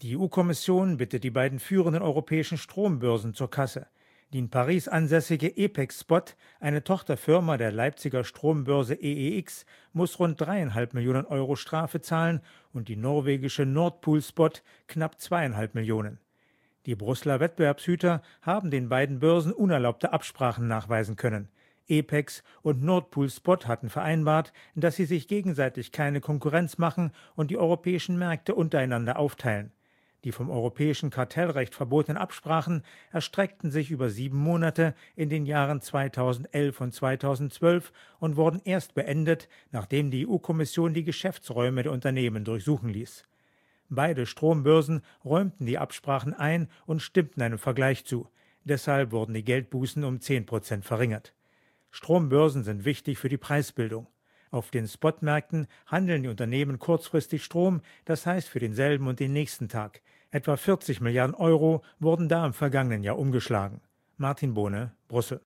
Die EU-Kommission bittet die beiden führenden europäischen Strombörsen zur Kasse. Die in Paris ansässige EPEX Spot, eine Tochterfirma der Leipziger Strombörse EEX, muss rund 3,5 Millionen Euro Strafe zahlen und die norwegische Nord Pool Spot knapp 2,5 Millionen. Die Brüsseler Wettbewerbshüter haben den beiden Börsen unerlaubte Absprachen nachweisen können. EPEX und Nord Pool Spot hatten vereinbart, dass sie sich gegenseitig keine Konkurrenz machen und die europäischen Märkte untereinander aufteilen. Die vom europäischen Kartellrecht verbotenen Absprachen erstreckten sich über 7 Monate in den Jahren 2011 und 2012 und wurden erst beendet, nachdem die EU-Kommission die Geschäftsräume der Unternehmen durchsuchen ließ. Beide Strombörsen räumten die Absprachen ein und stimmten einem Vergleich zu. Deshalb wurden die Geldbußen um 10% verringert. Strombörsen sind wichtig für die Preisbildung. Auf den Spotmärkten handeln die Unternehmen kurzfristig Strom, das heißt für denselben und den nächsten Tag. Etwa 40 Milliarden Euro wurden da im vergangenen Jahr umgeschlagen. Martin Bohne, Brüssel.